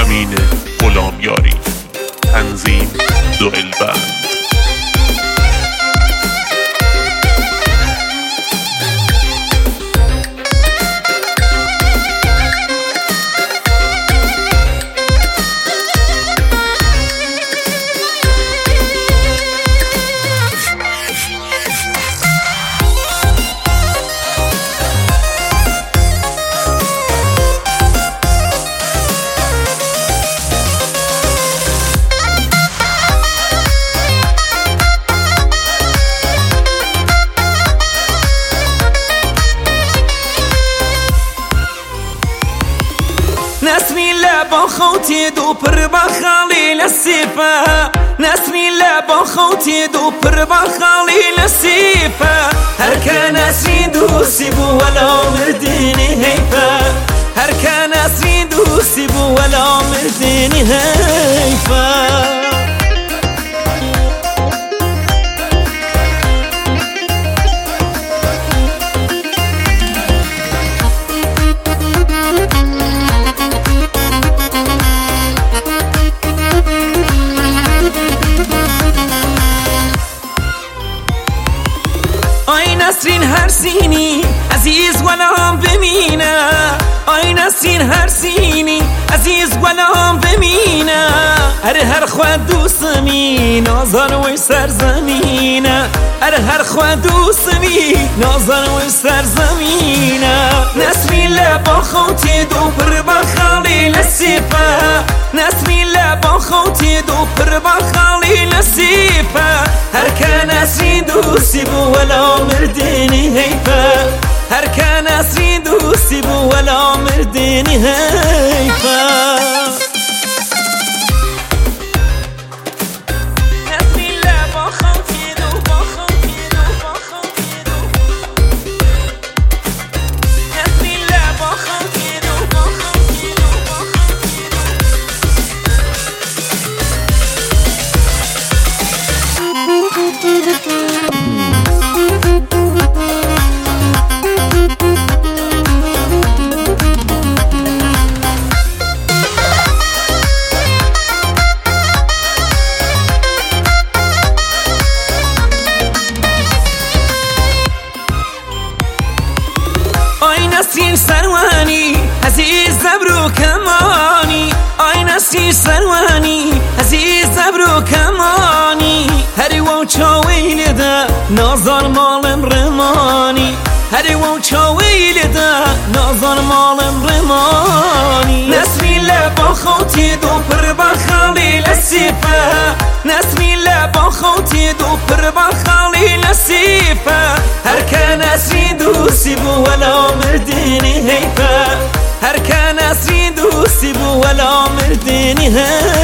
امین غلامیاری. تنظیم دوئلبند. نسمی لبا خوتی دو پر بخالی لسیفه، نسمی لبا خوتی دو پر بخالی لسیفه. هر که نسری دوستی بو ولا مردینی حیفه، هر که نسری دوستی بو ولا مردینی حیفه. آی نسرین هر سینی عزیز ولام بمینه، آی نسرین هر سینی عزیز ولام بمینه. هر خود دوستمی نازن و سرزمینه، هر خود دوستمی نازن و سرزمینه. نسمی لبا خوتی دو پر بخالی لسیفه، نسمی لبا خوتی دو پر بخالی لسیفه. هر که نسری دوستی بو ولا مردینی حیفه، هر که نسری دوستی بو ولا مردینی حیفه. نسرین سروانی عزیز زبرو کمانی، آی نسرین سروانی عزیز زبرو کمانی. هری و چاویل ده نازان مالم رمانی، هری و چاویل ده نازان مالم رمانی. نسمی لبا خوتی دو پر بخالی لسیفه، نسمی لبا خوتی دو پر بخالی لسیفه. هر که نسری دوستی بو ولا مردینی حیفه، هر که نسری دوستی بو ولا مردینی حیفه.